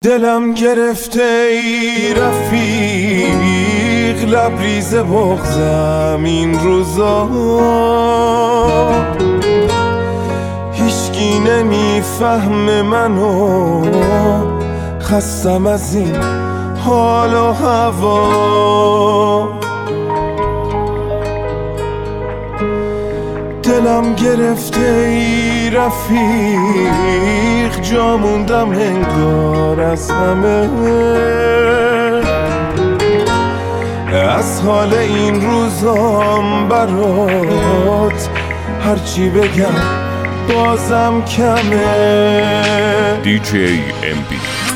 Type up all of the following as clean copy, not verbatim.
دلم گرفته ای رفیق، لبریز بغضم این روزا، هیچکی نمیفهم منو، خستم از این حال و هوا. دلم گرفته ای رفیق، جا موندم انگار از همه، از حال این روزام برات هرچی بگم بازم کمه. DJ MB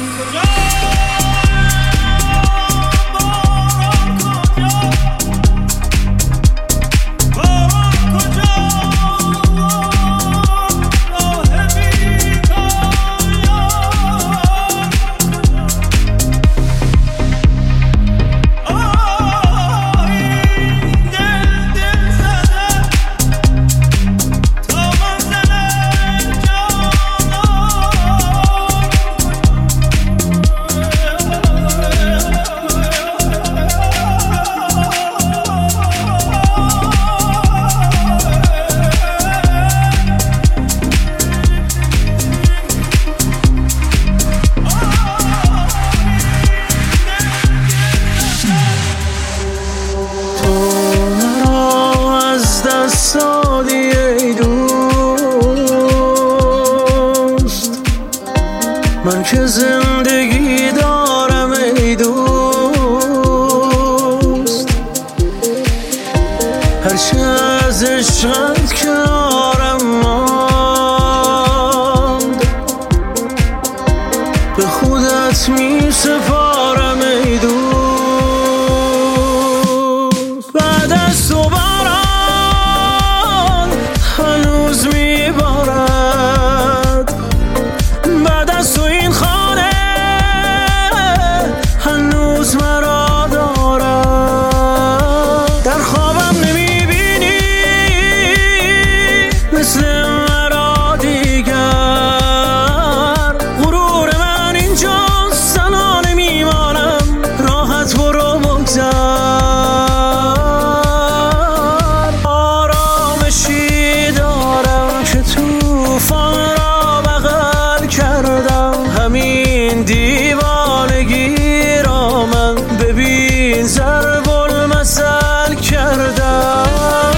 سادی ای دوست، من که زندگی دارم ای دوست، هرچه از عشقت کنارم ماند، به خودت می سپارم ای دوست. بعد از تو هنوز میبارد، بعد از تو این خانه هنوز مرا دارد. در خوابم نمیبینی مثل مرا دیگر، غرور من اینجاست تنها نمیمانم، راحت برو بگذر. طوفان را بغل کردم، همین دیوانگی را من ببین ضرب المثل کردم.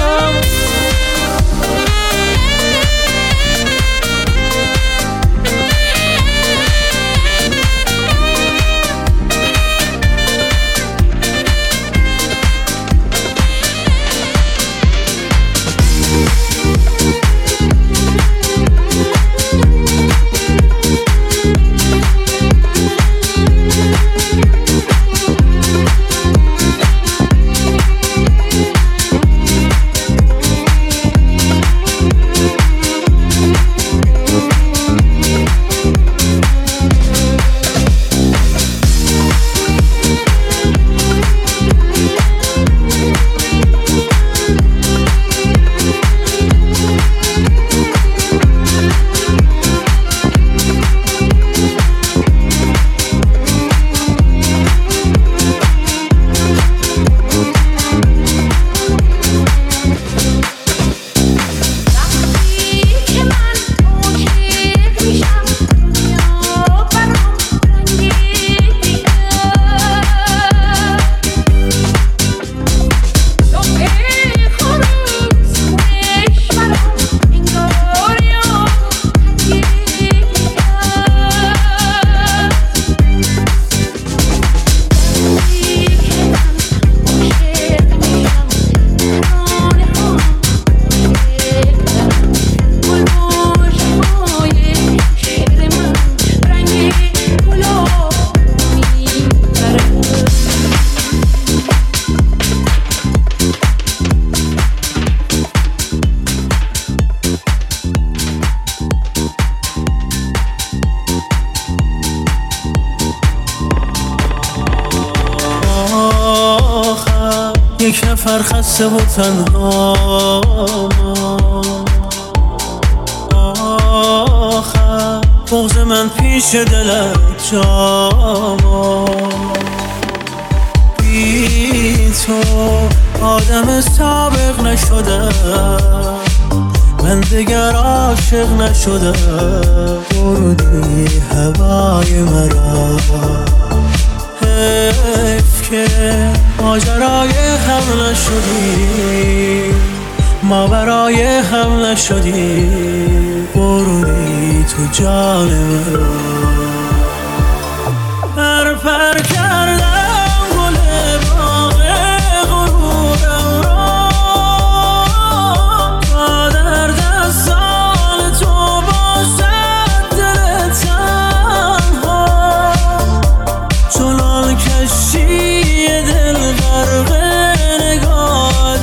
یک نفر خسته و تنها، آخر بغض من پیش دلت جا، بی تو آدم سابق نشدم، من دیگر عاشق نشدم. بردی هوای مرا، حیف که ماجرای هم نشدی، ما برای هم نشدی. بردی تو جان مرا، پر کردم گل باغ غرورم را، تا در دستان تو باشد دل تنها. چنان کشتی دل غرق نگاهت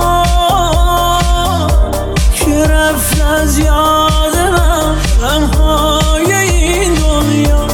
شد که رفت از یاد من غمهای این دنیا.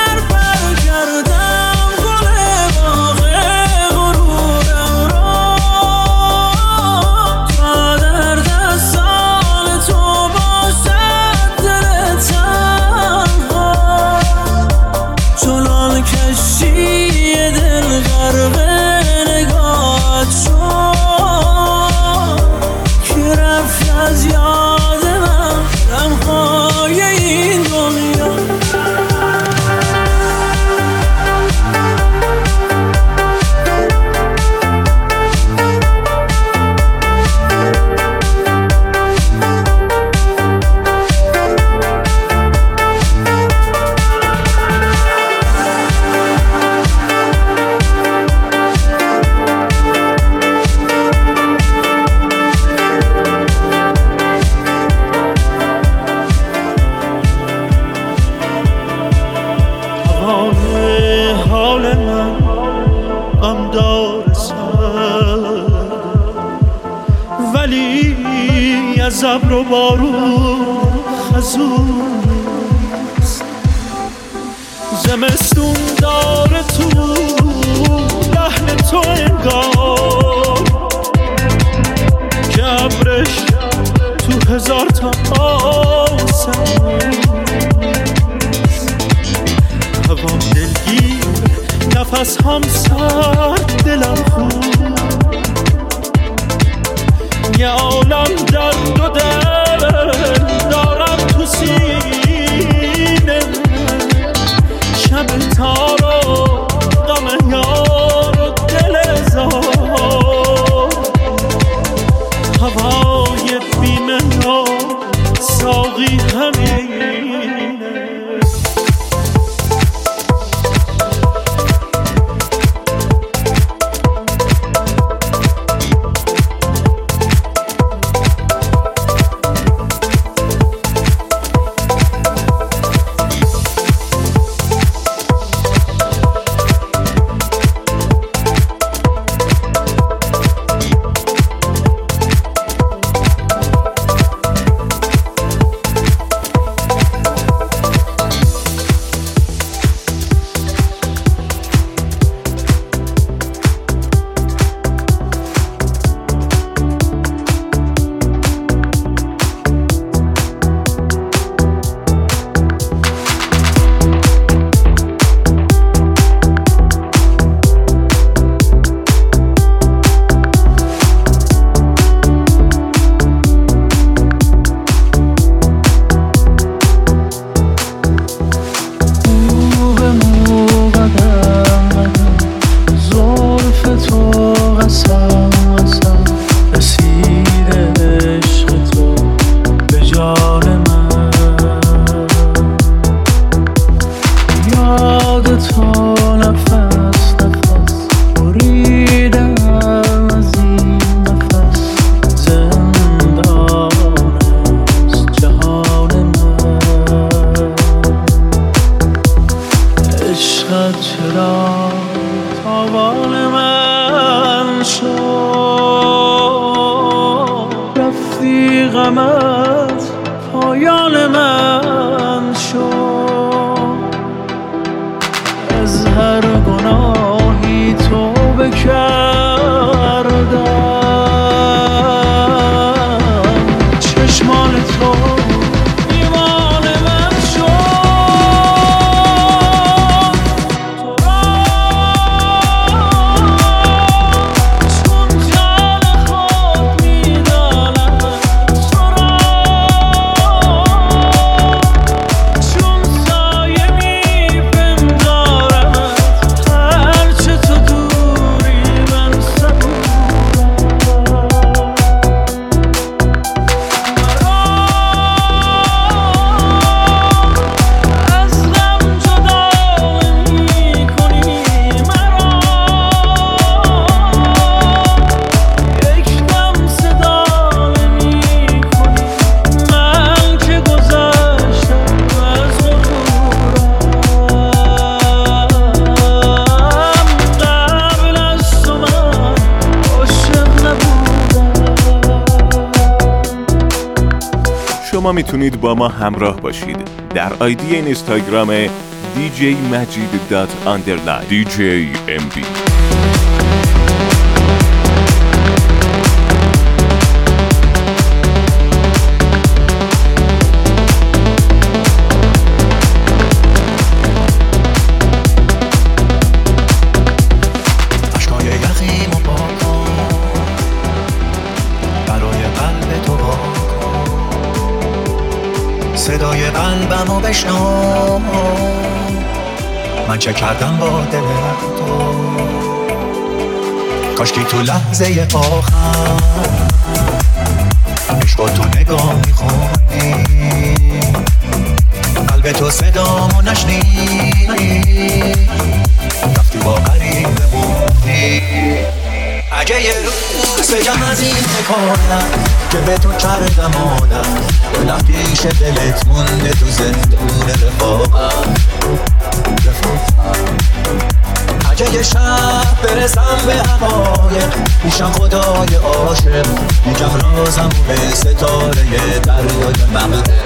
حال من غمدار سر، ولی از ابر و بارون خزونست. زمستون داره تو لحن تو انگار که ابرش تو هزار تا آسمون. هوا دلگیر، نفس هم سرد، دلم خوب. یه عالم درد و دل دارم تو سینه، شب تار و غم یار و دل زار. هوای بیمه و ساقی همینه. چرا تاوان من شد، رفتی غمت پایان من شد. از هر گناهی توبه کردم، چشمان تو ایمان من شد. شما میتونید با ما همراه باشید در آیدی اینستاگرام djmajid._djmp. صدای قلبمو بشنو، من چه کردم با دل تو. کاشکی تو لحظه آخر عشق با تو نگاه میخونی، قلب تو صدامو نشنیدی، رفتی با غریب بمونی. اگه یه روز بگم از این نکنم که به تو کردم آدم، دلم پیش دلت مونده تو زندون رفاقم. اگه یه شب برسم به هوای میشم خدای عاشق، میگم رازمو به ستاره دریای مغرب.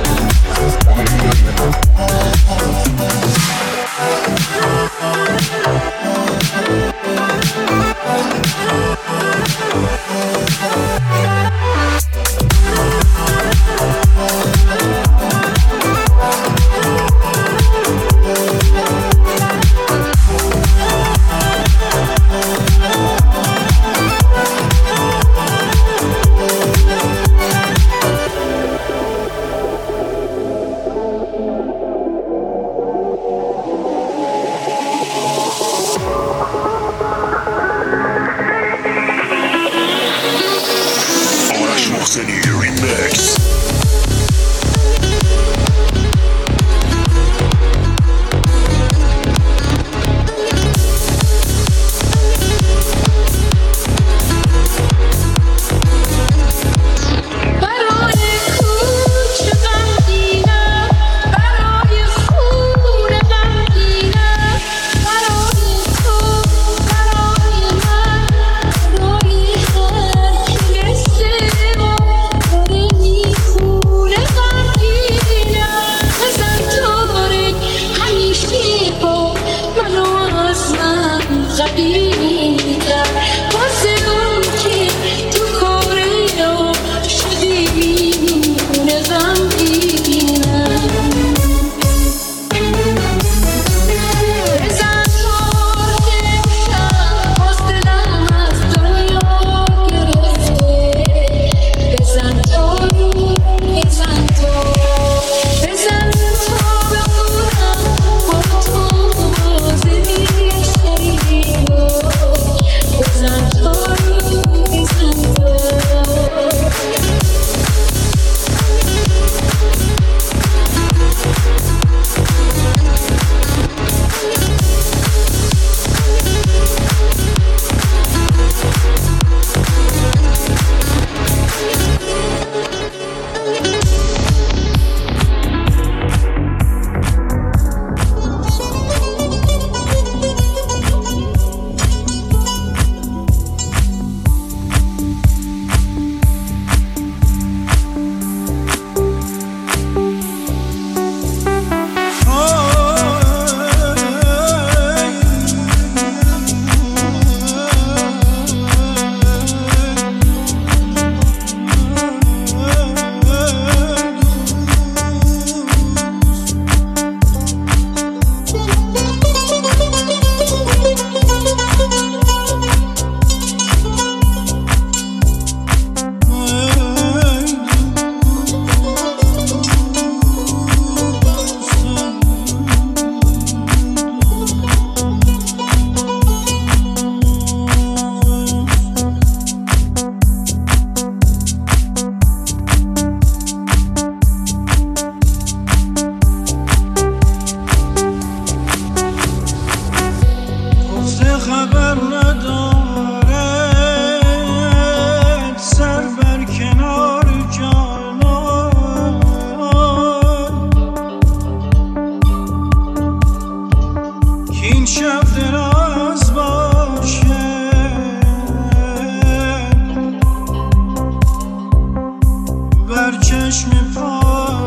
چشم پا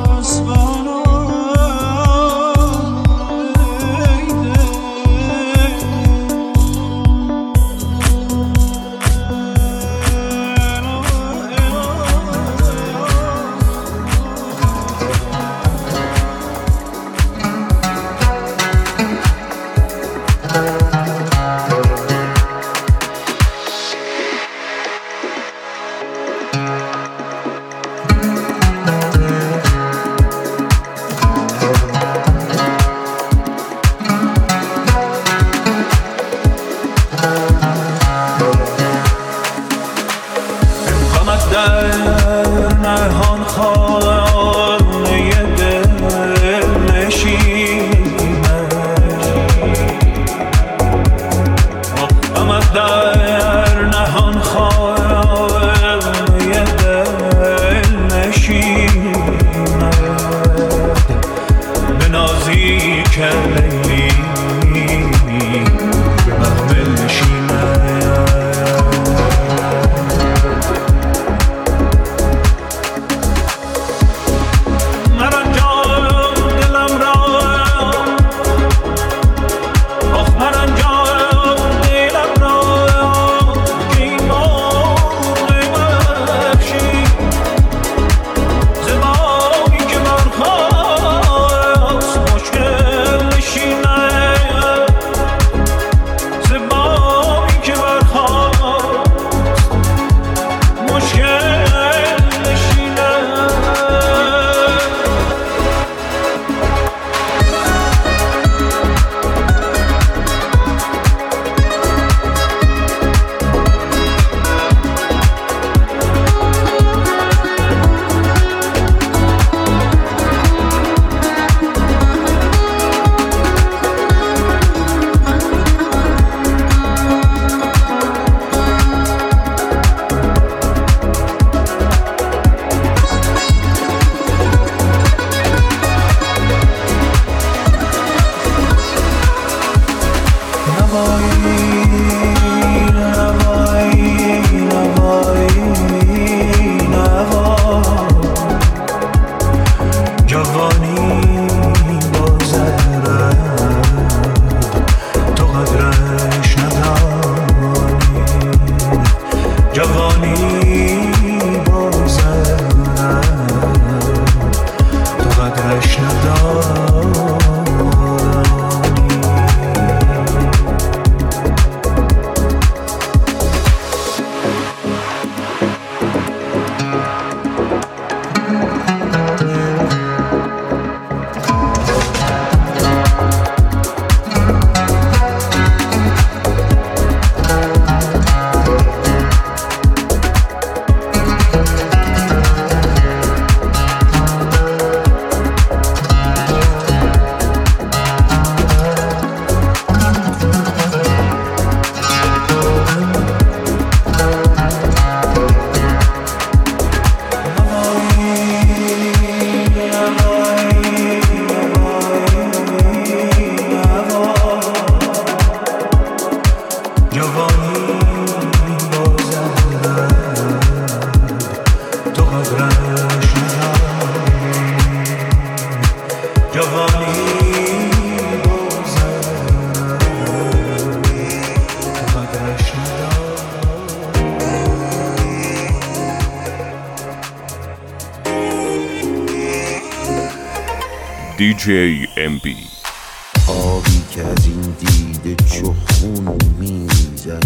DJ MB آبی که از این دیده چو خون میریزد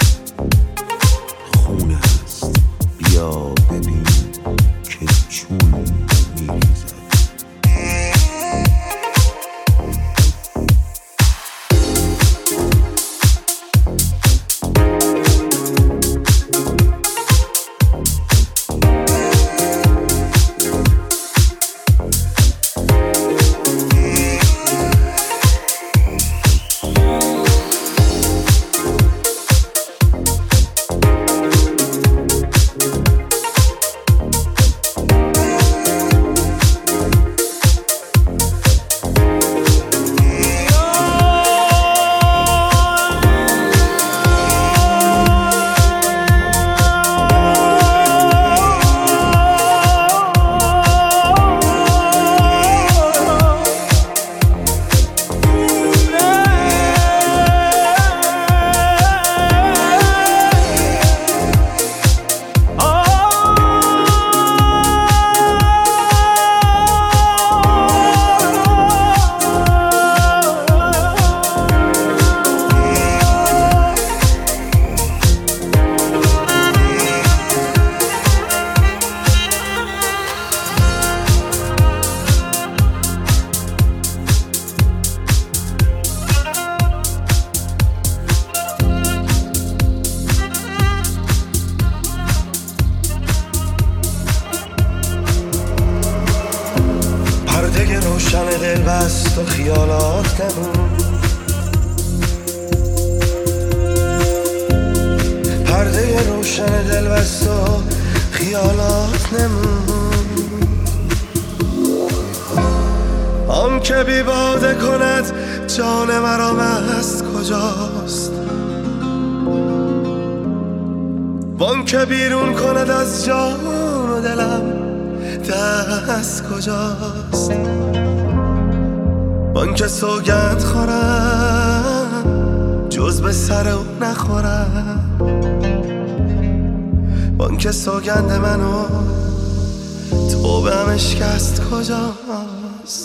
خون است بیا ببین که چون میریزد روشن دل بست و خیالات نمون پرده روشن دل بست و خیالات نمون آن که بی باده کند جان مرا مست کجاست وان که بیرون کند از جان و دلم دست کجاست وان که سوگند خورم جز به سر او نخورم وان که سوگند منو توبه هم اشکست کجاست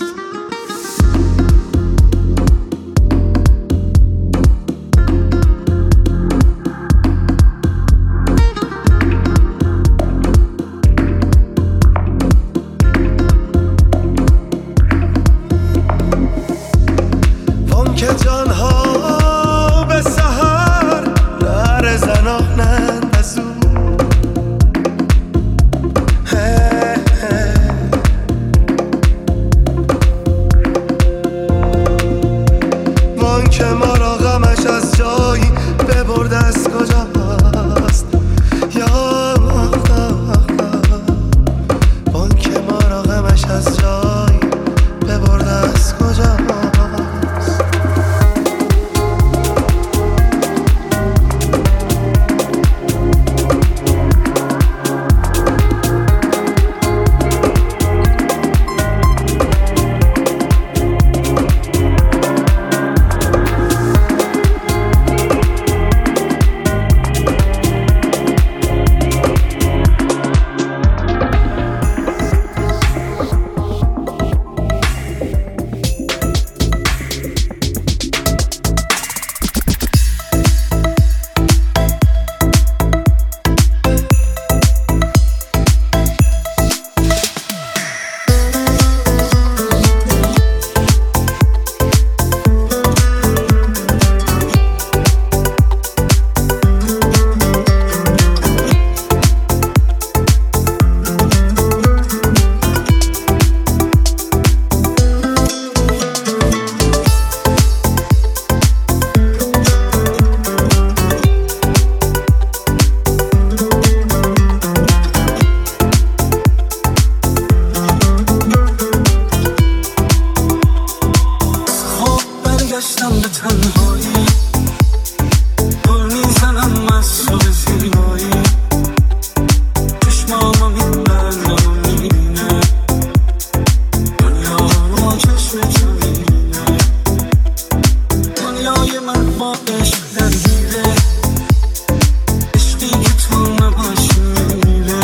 با عشق درگیره، عشقی که تو نباشیره،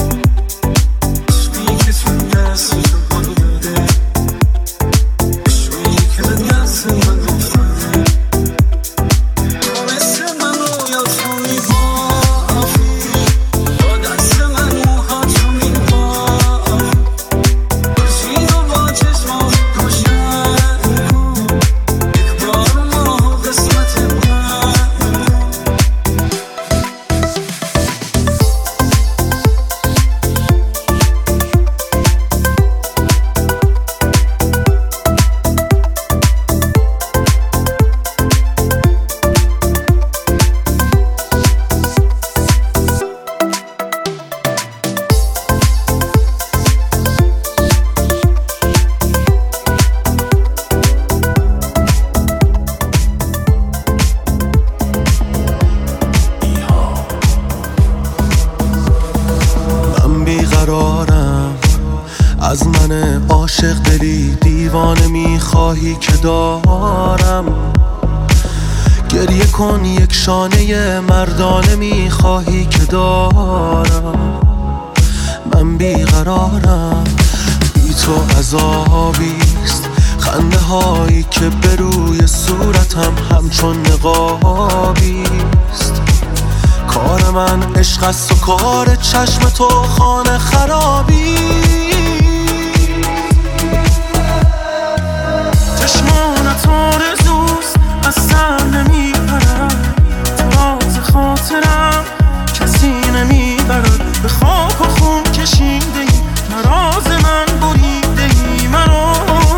عشقی که تو دستی تو بایده، عشقی که به دست من افتاده. تو مثل من رویا تو میبافی، با دست من موهاتو میبافی، خورشید و با چشمات روشن کن، یک بار ما قسمت من. من بیقرارم، از من عاشق دلی دیوانه میخواهی که دارم. گریه کن یک شانه مردانه میخواهی که دارم. من بیقرارم، بی تو عذابیست، خنده هایی که به روی صورتم همچون نقابیست. کار من عشق است و کار چشم تو خانه خرابی. چشمانت آرزوست از سر نمیپرد، تو راز خاطرم کسی نمیبرد. به خاک و خون کشیده ای مراز من، بریده ای مرا.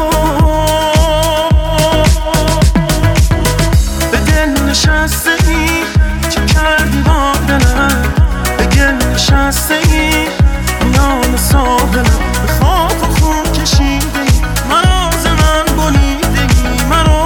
به دل نشسته ای چه کردی با دلم، به گل نشسته ای میان ساحلم. به خاک و خون کشیده ای مراز من، بریده ای مرا.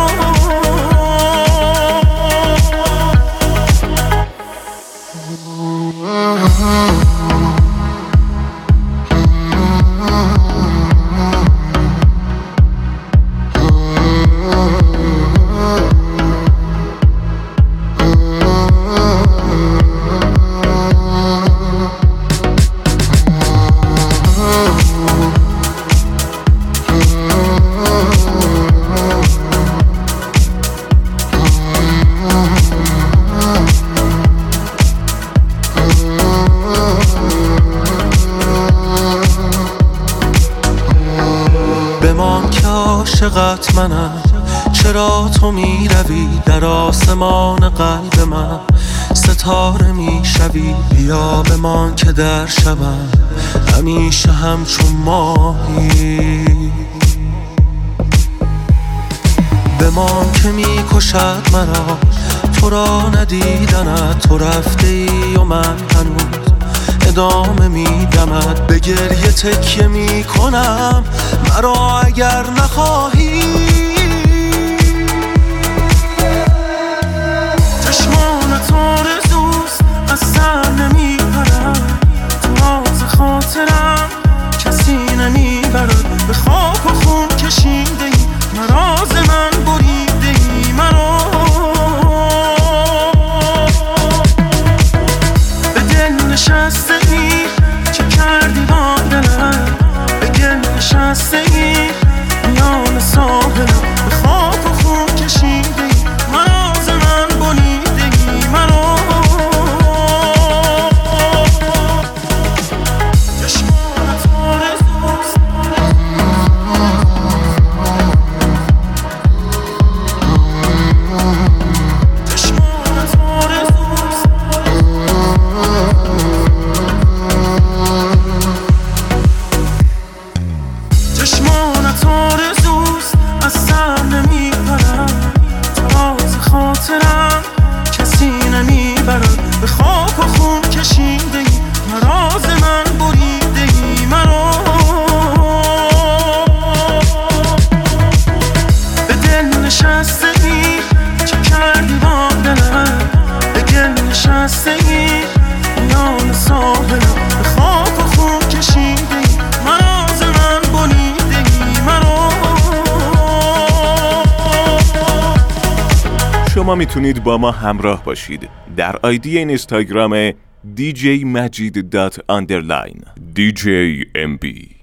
بمان که عاشقت منم، چرا تو میروی در آسمان قلب من، ستاره میشوی. بیا بمان که در شبم همیشه همچون ماهی. بمان که میکشد مرا تو را ندیدنت، تو رفته ای و من هنوز ادامه میدمد. به گریه تکیه میکنم مرا اگر نخواهی. چشمانت آرزوست از سر نمیپرد، تو راز خاطرم کسی نمیبرد. به خاک و خون کشیده ای مراز من، بریده ای مرا. به دل نشسته ای چه کردی با دلم، به گل نشسته ای میان ساحل. شما میتونید با ما همراه باشید در آیدی اینستاگرام djmajid._djmb